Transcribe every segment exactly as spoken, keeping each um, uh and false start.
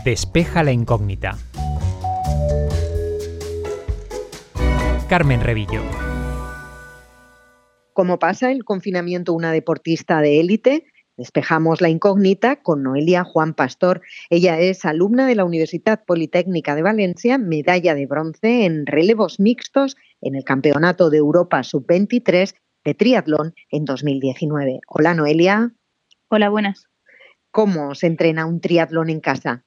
Despeja la incógnita. Carmen Revillo. Como pasa el confinamiento una deportista de élite, despejamos la incógnita con Noelia Juan Pastor. Ella es alumna de la Universitat Politécnica de Valencia, medalla de bronce en relevos mixtos en el Campeonato de Europa sub veintitrés de triatlón en dos mil diecinueve. Hola, Noelia. Hola, buenas. ¿Cómo se entrena un triatlón en casa?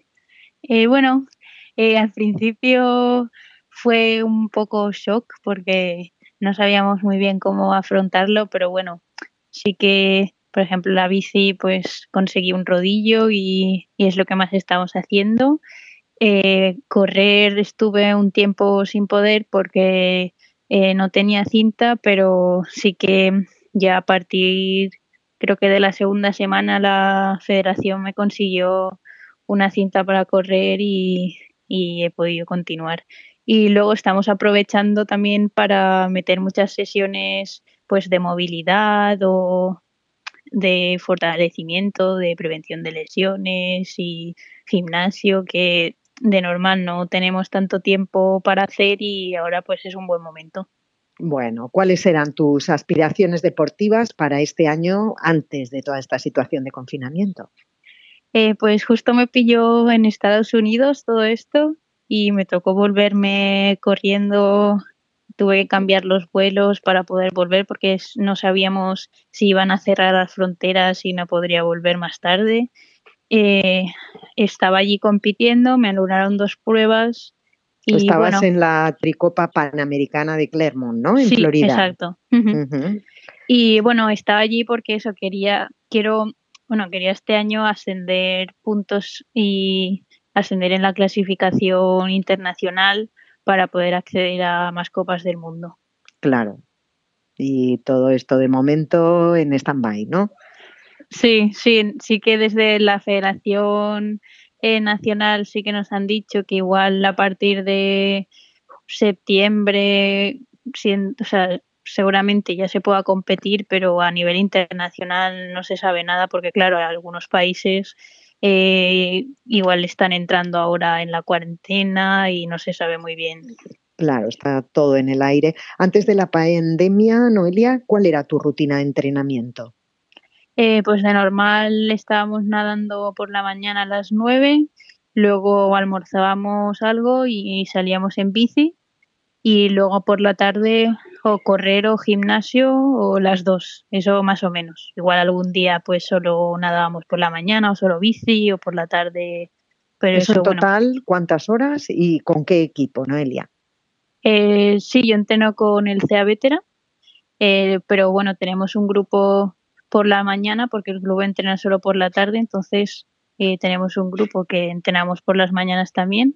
Eh, bueno, eh, al principio fue un poco shock porque no sabíamos muy bien cómo afrontarlo, pero bueno, sí que, por ejemplo, la bici, pues conseguí un rodillo y, y es lo que más estamos haciendo. Eh, correr estuve un tiempo sin poder porque eh, no tenía cinta, pero sí que ya a partir, creo que de la segunda semana, la federación me consiguió una cinta para correr y, y he podido continuar. Y luego estamos aprovechando también para meter muchas sesiones pues de movilidad o de fortalecimiento, de prevención de lesiones y gimnasio, que de normal no tenemos tanto tiempo para hacer y ahora pues es un buen momento. Bueno, ¿cuáles eran tus aspiraciones deportivas para este año antes de toda esta situación de confinamiento? Eh, pues justo me pilló en Estados Unidos todo esto y me tocó volverme corriendo. Tuve que cambiar los vuelos para poder volver porque no sabíamos si iban a cerrar las fronteras y no podría volver más tarde. Eh, estaba allí compitiendo, me anularon dos pruebas y Estabas bueno. en la Tricopa Panamericana de Clermont, ¿no? En Sí, Florida. Exacto. Uh-huh. Uh-huh. Y bueno, estaba allí porque eso quería, quiero, bueno, quería este año ascender puntos y ascender en la clasificación internacional para poder acceder a más copas del mundo. Claro. Y todo esto de momento en stand-by, ¿no? Sí, sí, sí que desde la Federación eh, Nacional sí que nos han dicho que igual a partir de septiembre, si, o sea, seguramente ya se pueda competir, pero a nivel internacional no se sabe nada porque, claro, algunos países eh, igual están entrando ahora en la cuarentena y no se sabe muy bien. Claro, está todo en el aire. Antes de la pandemia, Noelia, ¿cuál era tu rutina de entrenamiento? Eh, pues de normal estábamos nadando por la mañana a las nueve, luego almorzábamos algo y salíamos en bici y luego por la tarde o correr o gimnasio o las dos, eso más o menos. Igual algún día pues solo nadábamos por la mañana o solo bici o por la tarde. Pero ¿Eso eso, en total bueno. cuántas horas y con qué equipo, Noelia? Eh, sí, yo entreno con el C A Vetera, eh, pero bueno, tenemos un grupo por la mañana porque el club entrena solo por la tarde, entonces eh, tenemos un grupo que entrenamos por las mañanas también.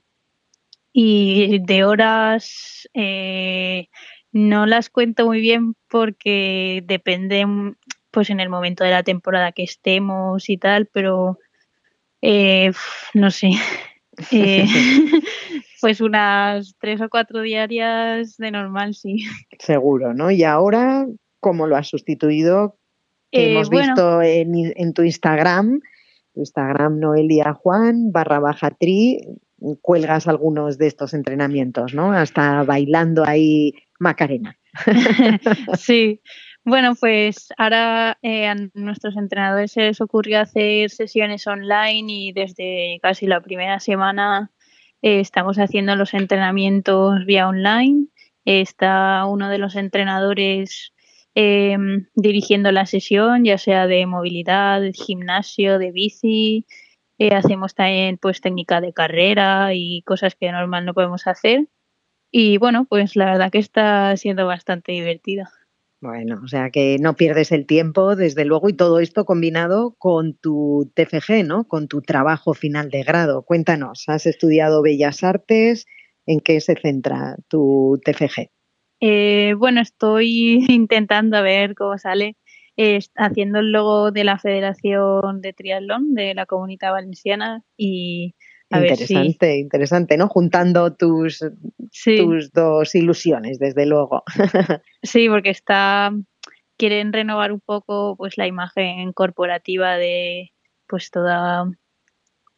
Y de horas eh, no las cuento muy bien porque depende pues en el momento de la temporada que estemos y tal, pero eh, no sé, eh, pues unas tres o cuatro diarias de normal, sí. Seguro, ¿no? Y ahora, ¿cómo lo has sustituido? Que Eh, hemos bueno, visto en, en tu Instagram, tu Instagram Noelia Juan barra baja tri, cuelgas algunos de estos entrenamientos, ¿no? Hasta bailando ahí Macarena. Sí, bueno, pues ahora eh, a nuestros entrenadores se les ocurrió hacer sesiones online y desde casi la primera semana eh, estamos haciendo los entrenamientos vía online. Está uno de los entrenadores eh, dirigiendo la sesión, ya sea de movilidad, de gimnasio, de bici. Eh, hacemos también pues técnica de carrera y cosas que normal no podemos hacer. Y bueno, pues la verdad que está siendo bastante divertida. Bueno, o sea que no pierdes el tiempo, desde luego, y todo esto combinado con tu T F G, ¿no? Con tu trabajo final de grado. Cuéntanos, ¿has estudiado Bellas Artes? ¿En qué se centra tu T F G? Eh, bueno, estoy intentando a ver cómo sale, eh, haciendo el logo de la Federación de Triatlón de la Comunidad Valenciana y a ver si... Interesante, interesante, ¿no? Juntando tus, Sí, tus dos ilusiones, desde luego. sí, porque está... quieren renovar un poco pues la imagen corporativa de pues toda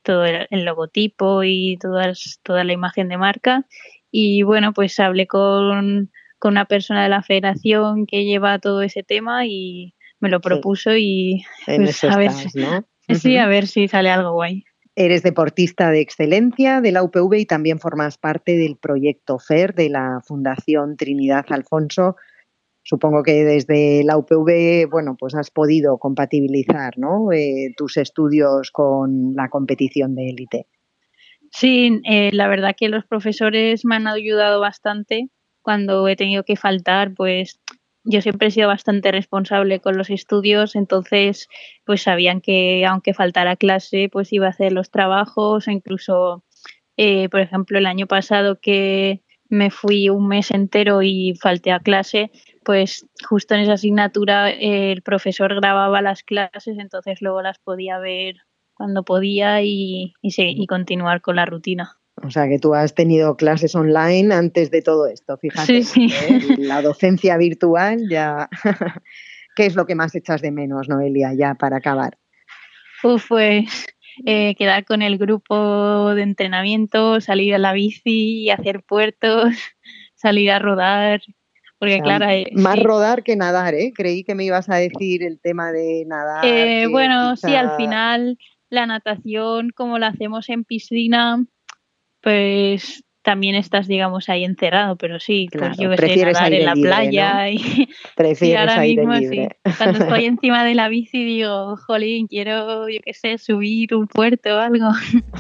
todo el, el logotipo y todas, toda la imagen de marca. Y bueno, pues hablé con, con una persona de la federación que lleva todo ese tema y me lo propuso y en pues eso a ver, estás, ¿no? sí, a ver si sale algo guay. Eres deportista de excelencia de la U P V y también formas parte del proyecto F E R de la Fundación Trinidad Alfonso. Supongo que desde la U P V, bueno, pues has podido compatibilizar, ¿no? Eh, tus estudios con la competición de élite. Sí, eh, la verdad que los profesores me han ayudado bastante cuando he tenido que faltar, pues yo siempre he sido bastante responsable con los estudios, entonces pues sabían que aunque faltara clase pues iba a hacer los trabajos, incluso eh, por ejemplo el año pasado que me fui un mes entero y falté a clase, pues justo en esa asignatura eh, el profesor grababa las clases, entonces luego las podía ver cuando podía y, y, sí, y continuar con la rutina. O sea, que tú has tenido clases online antes de todo esto, fíjate. Sí, sí. ¿eh? La docencia virtual ya... ¿Qué es lo que más echas de menos, Noelia, ya para acabar? Uf, pues eh, quedar con el grupo de entrenamiento, salir a la bici y hacer puertos, salir a rodar. Porque, o sea, claro, eh, más sí. rodar que nadar, ¿eh? Creí que me ibas a decir el tema de nadar. Eh, bueno, quizá... sí, al final la natación, como la hacemos en piscina, pues también estás, digamos, ahí encerrado, pero sí, claro, pues yo que sé, nadar en la libre, playa ¿no? y, prefieres y ahora aire mismo libre. sí, cuando estoy encima de la bici digo, jolín, quiero, yo que sé, subir un puerto o algo.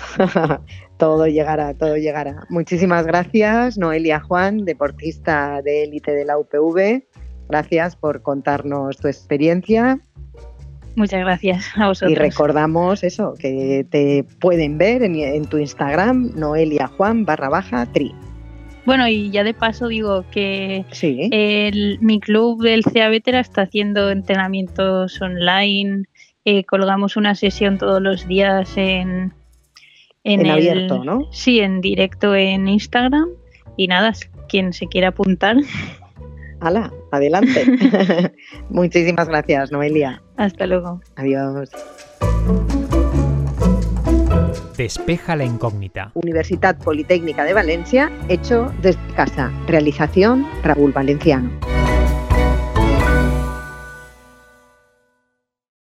Todo llegará, todo llegará. Muchísimas gracias, Noelia Juan, deportista de élite de la U P V. Gracias por contarnos tu experiencia. Muchas gracias a vosotros. Y recordamos eso, que te pueden ver en, en tu Instagram, Noelia Juan barra baja tri. Bueno, y ya de paso digo que sí. el, mi club del C A Vetera está haciendo entrenamientos online, eh, colgamos una sesión todos los días en... En, en el, abierto, ¿no? Sí, en directo en Instagram. Y nada, quien se quiera apuntar. ¡Hala! Adelante. Muchísimas gracias, Noelia. Hasta luego. Adiós. Despeja la incógnita. Universidad Politécnica de Valencia, hecho desde casa. Realización Raúl Valenciano.